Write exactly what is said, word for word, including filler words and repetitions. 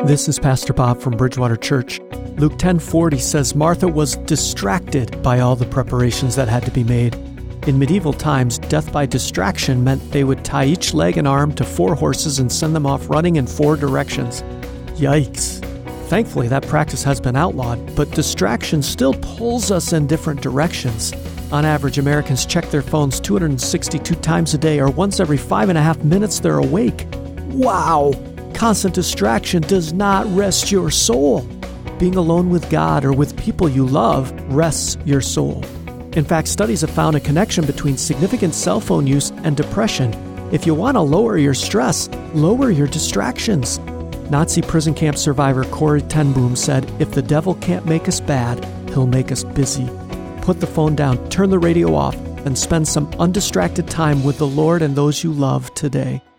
This is Pastor Bob from Bridgewater Church. Luke ten forty says Martha was distracted by all the preparations that had to be made. In medieval times, death by distraction meant they would tie each leg and arm to four horses and send them off running in four directions. Yikes. Thankfully, that practice has been outlawed, but distraction still pulls us in different directions. On average, Americans check their phones two hundred sixty-two times a day, or once every five and a half minutes they're awake. Wow! Constant distraction does not rest your soul. Being alone with God or with people you love rests your soul. In fact, studies have found a connection between significant cell phone use and depression. If you want to lower your stress, lower your distractions. Nazi prison camp survivor Corrie ten Boom said, "If the devil can't make us bad, he'll make us busy." Put the phone down, turn the radio off, and spend some undistracted time with the Lord and those you love today.